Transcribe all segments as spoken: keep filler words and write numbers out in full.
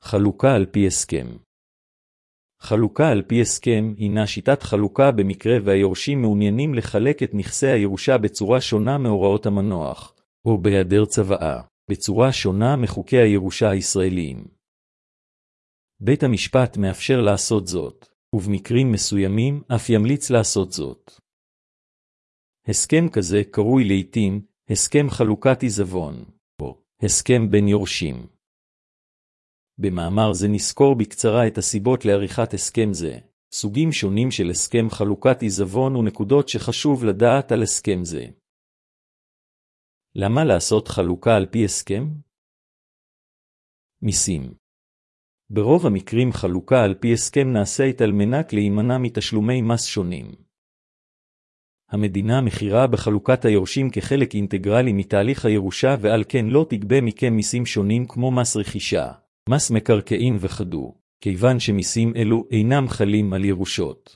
חלוקה על פי הסכם. חלוקה על פי הסכם הינה שיטת חלוקה במקרה והיורשים מעוניינים לחלק את נכסי הירושה בצורה שונה מהוראות המנוח, או בהיעדר צוואה, בצורה שונה מחוקי הירושה הישראליים. בית המשפט מאפשר לעשות זאת, ובמקרים מסוימים אף ימליץ לעשות זאת. הסכם כזה קרוי לעתים הסכם חלוקת עיזבון, או הסכם בין יורשים. במאמר זה נזכור בקצרה את הסיבות לעריכת הסכם זה, סוגים שונים של הסכם חלוקת עיזבון ונקודות שחשוב לדעת על הסכם זה. למה לעשות חלוקה על פי הסכם? מיסים. ברוב המקרים חלוקה על פי הסכם נעשית על מנת להימנע מתשלומי מס שונים. המדינה מכירה בחלוקת היורשים כחלק אינטגרלי מתהליך הירושה ועל כן לא תגבה מכם מיסים שונים כמו מס רכישה, מס מקרקעין וכדומה, כיוון שמיסים אלו אינם חלים על ירושות.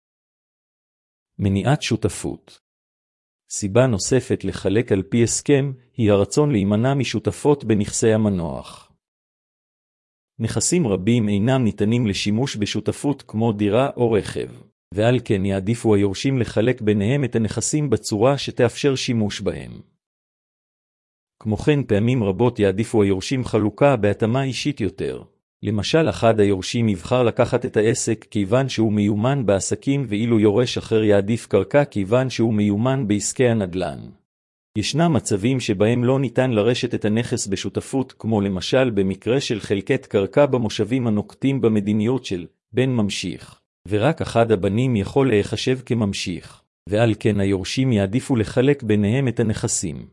מניעת שותפות. סיבה נוספת לחלק על פי הסכם היא הרצון להימנע משותפות בנכסי המנוח. נכסים רבים אינם ניתנים לשימוש בשותפות כמו דירה או רכב, ועל כן יעדיפו היורשים לחלק ביניהם את הנכסים בצורה שתאפשר שימוש בהם. כמו כן פעמים רבות יעדיפו היורשים חלוקה בהתאמה אישית יותר. למשל אחד היורשים יבחר לקחת את העסק כיוון שהוא מיומן בעסקים ואילו יורש אחר יעדיף קרקע כיוון שהוא מיומן בעסקי הנדל"ן. ישנם מצבים שבהם לא ניתן לרשת את הנכס בשותפות כמו למשל במקרה של חלקת קרקע במושבים הנוקטים במדיניות של בן ממשיך, ורק אחד הבנים יכול להיחשב כממשיך, ועל כן היורשים יעדיפו לחלק ביניהם את הנכסים.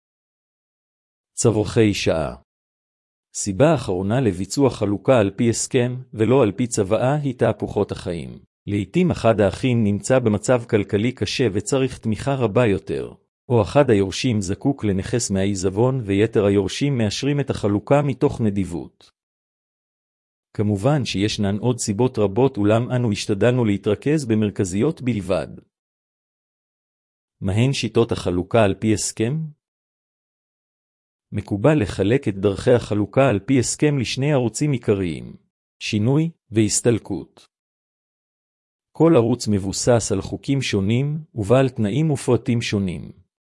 צורכי שעה. סיבה האחרונה לביצוע חלוקה על פי הסכם ולא על פי צוואה היא תהפוכות החיים. לעתים אחד האחים נמצא במצב כלכלי קשה וצריך תמיכה רבה יותר, או אחד היורשים זקוק לנכס מהעיזבון ויתר היורשים מאשרים את החלוקה מתוך נדיבות. כמובן שישנן עוד סיבות רבות אולם אנו השתדלנו להתרכז במרכזיות בלבד. מהן שיטות החלוקה על פי הסכם? מקובל לחלק את דרכי החלוקה על פי הסכם לשני ערוצים עיקריים, שינוי והסתלקות. כל ערוץ מבוסס על חוקים שונים ובעל תנאים ופרטים שונים.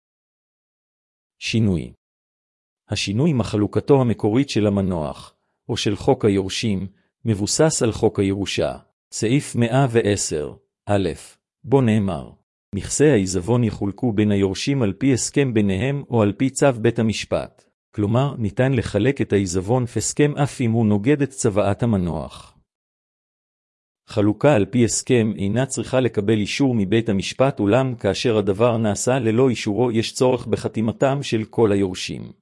שינוי. השינוי מחלוקתו המקורית של המנוח, או של חוק היורשים, מבוסס על חוק הירושה, סעיף מאה ועשר, א', בו נאמר, נכסי העיזבון יחולקו בין היורשים על פי הסכם ביניהם או על פי צו בית המשפט. כלומר, ניתן לחלק את העיזבון פסכם אף אם הוא נוגד את צוואת המנוח. חלוקה על פי הסכם אינה צריכה לקבל אישור מבית המשפט אולם כאשר הדבר נעשה ללא אישורו יש צורך בחתימתם של כל היורשים.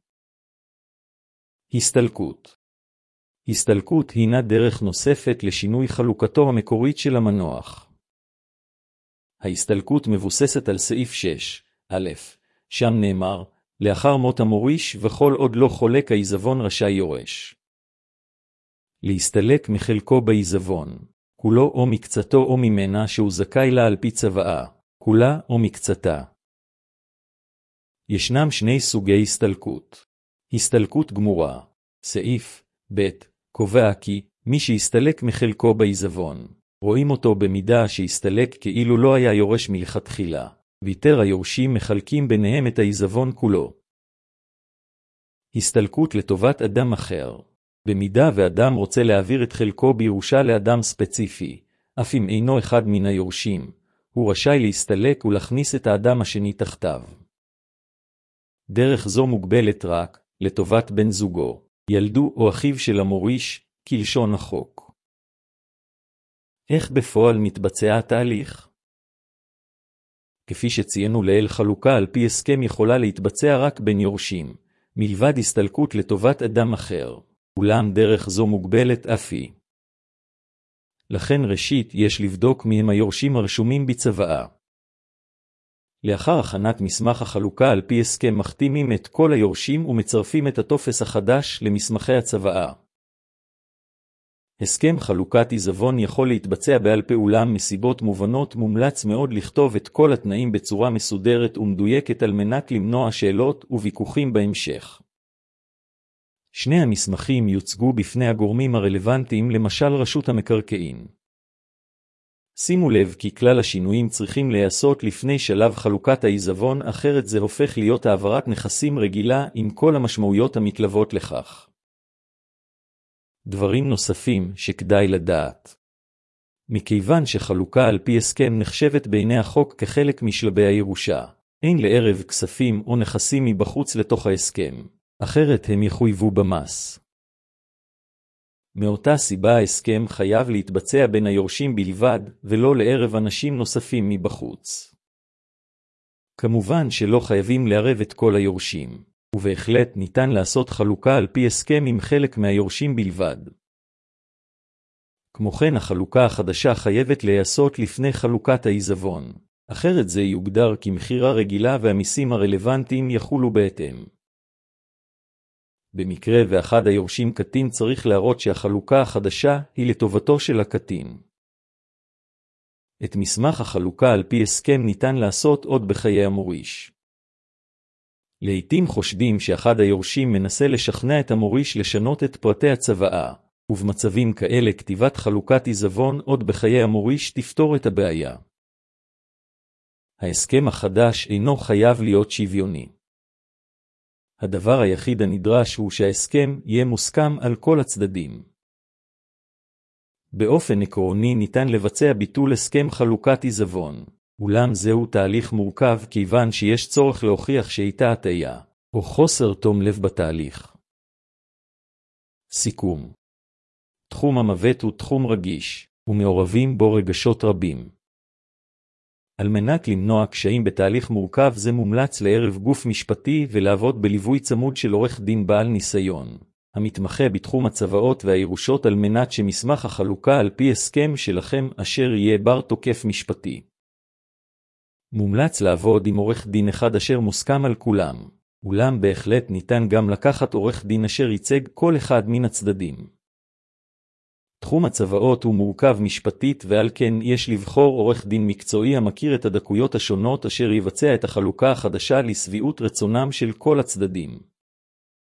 הסתלקות. הסתלקות הינה דרך נוספת לשינוי חלוקתו המקורית של המנוח. ההסתלקות מבוססת על סעיף שש, א', שם נאמר, לאחר מות המוריש וכל עוד לא חולק העיזבון רשאי יורש להסתלק מחלקו בעיזבון, כולו או מקצתו או ממנה שהוא זכאי לה על פי צוואה, כולה או מקצתה. ישנם שני סוגי הסתלקות. הסתלקות גמורה. סעיף ב' קובע כי מי שהסתלק מחלקו בעיזבון, רואים אותו במידה שהסתלק כאילו לא היה יורש מלכתחילה, ויתר היורשים מחלקים ביניהם את העיזבון כולו. הסתלקות לטובת אדם אחר. במידה ואדם רוצה להעביר את חלקו בירושה לאדם ספציפי, אף אם אינו אחד מן היורשים, הוא רשאי להסתלק ולהכניס את האדם השני תחתיו. דרך זו מוגבלת רק לטובת בן זוגו, ילדו או אחיו של המוריש, כלשון החוק. איך בפועל מתבצע התהליך? כפי שציינו לעיל, חלוקה על פי הסכם יכולה להתבצע רק בין יורשים, מלבד הסתלקות לטובת אדם אחר. אולם דרך זו מוגבלת אף היא. לכן ראשית יש לבדוק מי הם היורשים הרשומים בצוואה. לאחר הכנת מסמך החלוקה על פי הסכם מחתימים את כל היורשים ומצרפים את הטופס החדש למסמכי הצוואה. הסכם חלוקת עיזבון יכול להתבצע בעל פה אולם מסיבות מובנות מומלץ מאוד לכתוב את כל התנאים בצורה מסודרת ומדויקת על מנת למנוע שאלות וויכוחים בהמשך. שני המסמכים יוצגו בפני הגורמים הרלוונטיים, למשל רשות המקרקעין. שימו לב כי כלל השינויים צריכים להיעשות לפני שלב חלוקת העיזבון, אחרת זה הופך להיות העברת נכסים רגילה עם כל המשמעויות המתלוות לכך. דברים נוספים שכדאי לדעת. מכיוון שחלוקה על פי הסכם נחשבת בעיני החוק כחלק משלבי הירושה, אין לערב כספים או נכסים מבחוץ לתוך ההסכם, אחרת הם יחויבו במס. מאותה סיבה ההסכם חייב להתבצע בין היורשים בלבד, ולא לערב אנשים נוספים מבחוץ. כמובן שלא חייבים לערב את כל היורשים, ובהחלט ניתן לעשות חלוקה על פי הסכם עם חלק מהיורשים בלבד. כמו כן, החלוקה החדשה חייבת להיעשות לפני חלוקת העיזבון, אחרת זה יוגדר כמכירה רגילה והמיסים הרלוונטיים יחולו בהתאם. במקרה ואחד היורשים קטין, צריך להראות שהחלוקה החדשה היא לטובתו של הקטין. את מסמך החלוקה על פי הסכם ניתן לעשות עוד בחיי המוריש. לעתים חושדים שאחד היורשים מנסה לשכנע את המוריש לשנות את פרטי הצוואה, ובמצבים כאלה כתיבת חלוקת עיזבון עוד בחיי המוריש תפתור את הבעיה. ההסכם החדש אינו חייב להיות שוויוני. הדבר היחיד הנדרש הוא שההסכם יהיה מוסכם על כל הצדדים. באופן עקרוני ניתן לבצע ביטול הסכם חלוקת עיזבון, אולם זהו תהליך מורכב כיוון שיש צורך להוכיח שהייתה הטעיה, או חוסר תום לב בתהליך. סיכום. תחום המוות הוא תחום רגיש, ומעורבים בו רגשות רבים. על מנת למנוע קשיים בתהליך מורכב זה מומלץ לערב גוף משפטי ולעבוד בליווי צמוד של עורך דין בעל ניסיון, המתמחה בתחום הצוואות והירושות, על מנת שמסמך החלוקה על פי הסכם שלכם אשר יהיה בר תוקף משפטי. מומלץ לעבוד עם עורך דין אחד אשר מוסכם על כולם, אולם בהחלט ניתן גם לקחת עורך דין אשר ייצג כל אחד מן הצדדים. תחום הצוואות הוא מורכב משפטית, ועל כן יש לבחור עורך דין מקצועי המכיר את הדקויות השונות אשר יבצע את החלוקה החדשה לשביעות רצונם של כל הצדדים.